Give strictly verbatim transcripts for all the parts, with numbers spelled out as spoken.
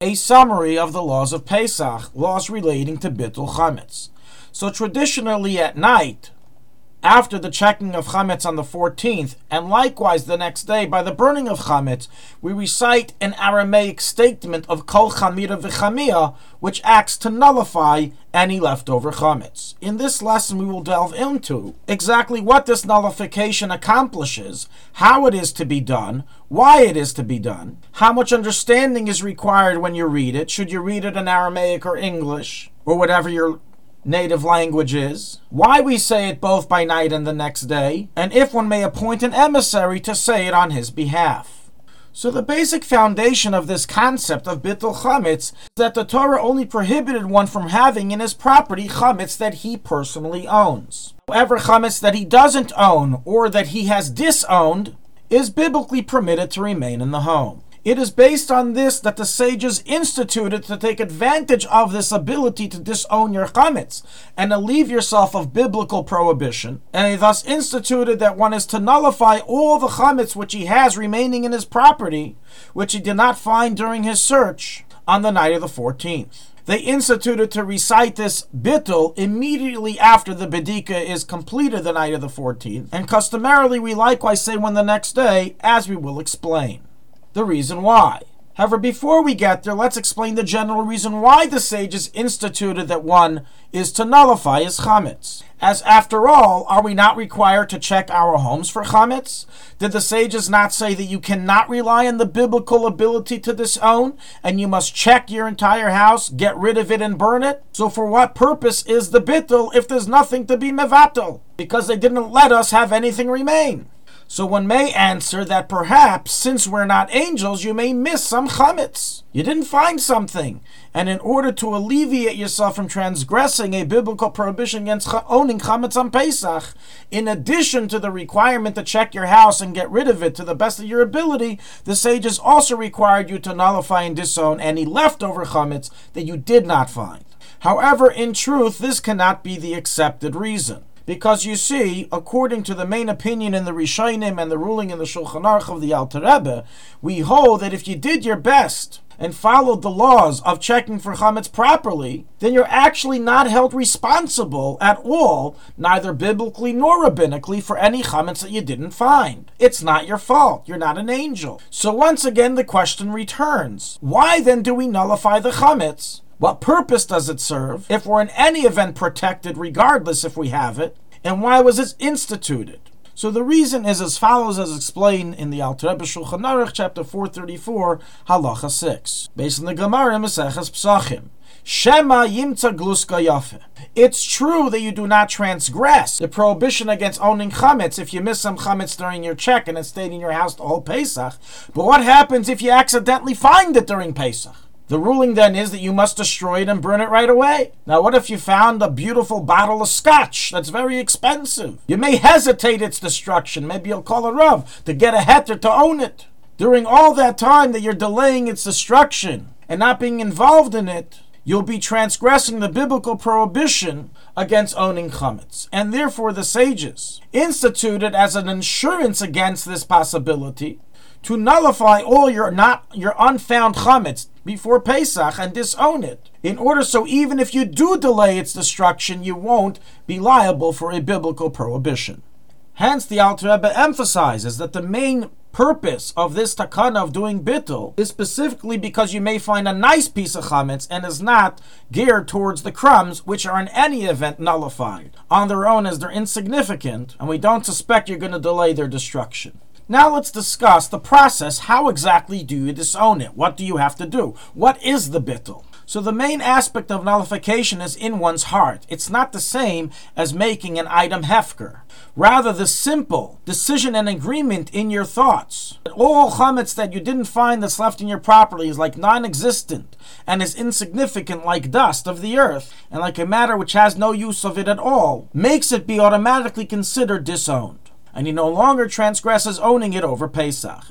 a summary of the laws of Pesach, laws relating to Bittul Chametz. So traditionally at night, after the checking of Chametz on the fourteenth, and likewise the next day by the burning of Chametz, we recite an Aramaic statement of Kol Chamira V'Chamia, which acts to nullify any leftover Chametz. In this lesson we will delve into exactly what this nullification accomplishes, how it is to be done, why it is to be done, how much understanding is required when you read it, should you read it in Aramaic or English, or whatever your native language is, why we say it both by night and the next day, and if one may appoint an emissary to say it on his behalf. So the basic foundation of this concept of Bittul Chametz is that the Torah only prohibited one from having in his property Chametz that he personally owns. However, Chametz that he doesn't own or that he has disowned is biblically permitted to remain in the home. It is based on this that the sages instituted to take advantage of this ability to disown your chametz and relieve yourself of biblical prohibition, and they thus instituted that one is to nullify all the chametz which he has remaining in his property, which he did not find during his search on the night of the fourteenth. They instituted to recite this bittul immediately after the bedika is completed the night of the fourteenth, and customarily we likewise say one the next day, as we will explain the reason why. However, before we get there, let's explain the general reason why the sages instituted that one is to nullify his chametz. As after all, are we not required to check our homes for chametz? Did the sages not say that you cannot rely on the biblical ability to disown, and you must check your entire house, get rid of it, and burn it? So for what purpose is the bittul if there's nothing to be mevatel? Because they didn't let us have anything remain. So one may answer that perhaps, since we're not angels, you may miss some chametz. You didn't find something. And in order to alleviate yourself from transgressing a biblical prohibition against owning chametz on Pesach, in addition to the requirement to check your house and get rid of it to the best of your ability, the sages also required you to nullify and disown any leftover chametz that you did not find. However, in truth, this cannot be the accepted reason. Because you see, according to the main opinion in the Rishonim and the ruling in the Shulchan Aruch of the Alter Rebbe, we hold that if you did your best and followed the laws of checking for chametz properly, then you're actually not held responsible at all, neither biblically nor rabbinically, for any chametz that you didn't find. It's not your fault. You're not an angel. So once again, the question returns. Why then do we nullify the chametz? What purpose does it serve if we're in any event protected, regardless if we have it? And why was it instituted? So the reason is as follows, as explained in the Alter Rebbe Shulchan Aruch, chapter four thirty-four, halacha six, based on the Gemara Maseches Pesachim. Shema yimtza gluska yafe. It's true that you do not transgress the prohibition against owning chametz if you miss some chametz during your check and it stayed in your house the whole Pesach. But what happens if you accidentally find it during Pesach? The ruling then is that you must destroy it and burn it right away. Now what if you found a beautiful bottle of scotch that's very expensive? You may hesitate its destruction. Maybe you'll call a rav to get a heter to own it. During all that time that you're delaying its destruction and not being involved in it, you'll be transgressing the biblical prohibition against owning chametz. And therefore the sages instituted as an insurance against this possibility to nullify all your not your unfound chametz before Pesach and disown it, in order so even if you do delay its destruction, you won't be liable for a biblical prohibition. Hence, the Alter Rebbe emphasizes that the main purpose of this takana of doing bittul is specifically because you may find a nice piece of chametz and is not geared towards the crumbs, which are in any event nullified on their own as they're insignificant, and we don't suspect you're going to delay their destruction. Now let's discuss the process. How exactly do you disown it? What do you have to do? What is the bittul? So the main aspect of nullification is in one's heart. It's not the same as making an item hefker. Rather, the simple decision and agreement in your thoughts that all chametz that you didn't find that's left in your property is like non-existent and is insignificant like dust of the earth and like a matter which has no use of it at all, makes it be automatically considered disowned, and he no longer transgresses owning it over Pesach.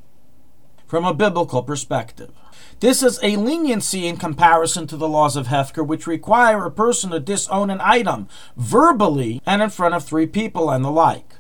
From a biblical perspective, this is a leniency in comparison to the laws of Hefker, which require a person to disown an item verbally and in front of three people and the like.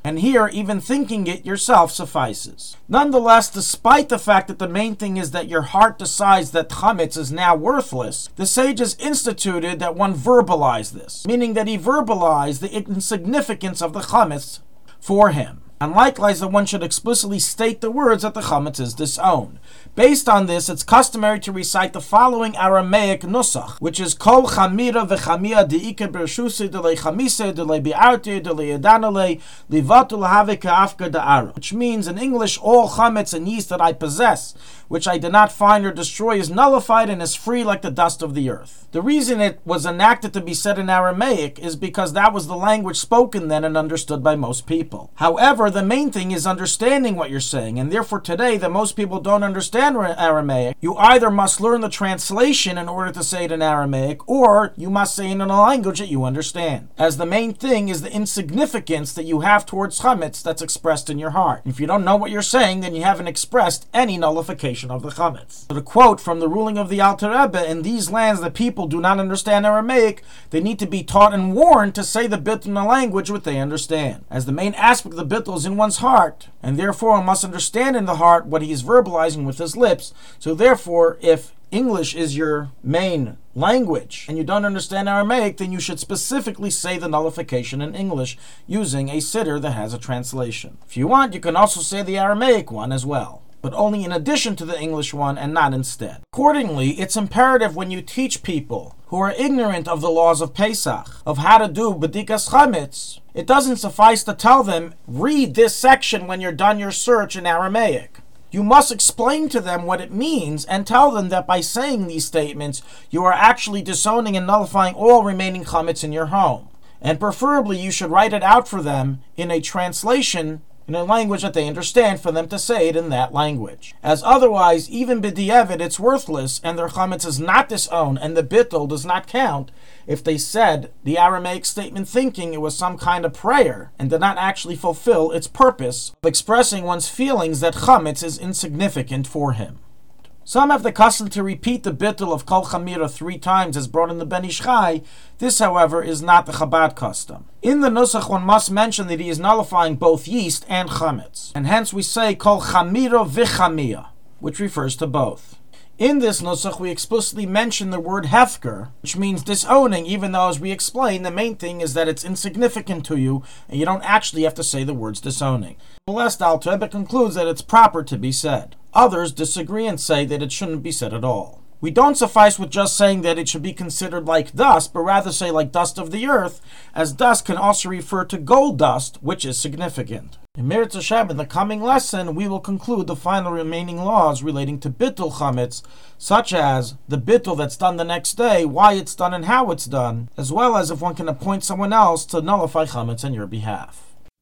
And here, even thinking it yourself suffices. Nonetheless, despite the fact that the main thing is that your heart decides that chametz is now worthless, the sages instituted that one verbalize this, meaning that he verbalized the insignificance of the chametz for him. And likewise, that one should explicitly state the words that the chametz is disowned. Based on this, it's customary to recite the following Aramaic nusach, which is Kol chamira v'chamia de'ike b'rshusi delei chamise delei bi'arte delei edanale livatu l'have ka'afka da'ara, which means in English, all chametz and yeast that I possess, which I did not find or destroy, is nullified and is free like the dust of the earth. The reason it was enacted to be said in Aramaic is because that was the language spoken then and understood by most people. However, the main thing is understanding what you're saying, and therefore today that most people don't understand Aramaic, you either must learn the translation in order to say it in Aramaic, or you must say it in a language that you understand, as the main thing is the insignificance that you have towards chametz that's expressed in your heart. If you don't know what you're saying, then you haven't expressed any nullification of the chametz. So the quote from the ruling of the Alter Rebbe, in these lands the people do not understand Aramaic, they need to be taught and warned to say the bittul in a language which they understand, as the main aspect of the bittul is in one's heart, and therefore one must understand in the heart what he is verbalizing with his lips. So therefore, if English is your main language and you don't understand Aramaic, then you should specifically say the nullification in English using a siddur that has a translation. If you want, you can also say the Aramaic one as well, but only in addition to the English one and not instead. Accordingly, it's imperative when you teach people who are ignorant of the laws of Pesach, of how to do bedikas chametz, it doesn't suffice to tell them, read this section when you're done your search in Aramaic. You must explain to them what it means and tell them that by saying these statements, you are actually disowning and nullifying all remaining chametz in your home. And preferably, you should write it out for them in a translation in a language that they understand, for them to say it in that language. As otherwise, even b'di'evet, it's worthless, and their chametz is not disowned, and the bittul does not count if they said the Aramaic statement thinking it was some kind of prayer, and did not actually fulfill its purpose of expressing one's feelings that chametz is insignificant for him. Some have the custom to repeat the bittul of Kol Chamira three times as brought in the Ben Ish Chai. This, however, is not the Chabad custom. In the Nusach, one must mention that he is nullifying both yeast and chametz, and hence we say Kol Chamira v'chamia, which refers to both. In this Nusach, we explicitly mention the word hefker, which means disowning, even though, as we explained, the main thing is that it's insignificant to you, and you don't actually have to say the words disowning. Nevertheless, Alter Rebbe concludes that it's proper to be said. Others disagree and say that it shouldn't be said at all. We don't suffice with just saying that it should be considered like dust, but rather say like dust of the earth, as dust can also refer to gold dust, which is significant. In Meretz Hashem, in the coming lesson, we will conclude the final remaining laws relating to bittul chametz, such as the bittul that's done the next day, why it's done and how it's done, as well as if one can appoint someone else to nullify chametz on your behalf.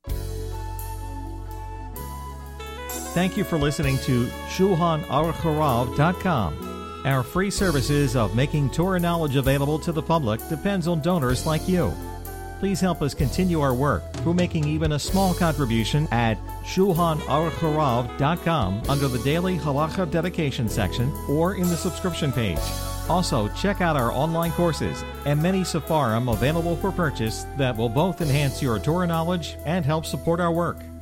Thank you for listening to Shulchan Aruch Harav dot com. Our free services of making Torah knowledge available to the public depends on donors like you. Please help us continue our work through making even a small contribution at Shulchan Aruch Harav dot com under the Daily Halacha Dedication section or in the subscription page. Also, check out our online courses and many sefarim available for purchase that will both enhance your Torah knowledge and help support our work.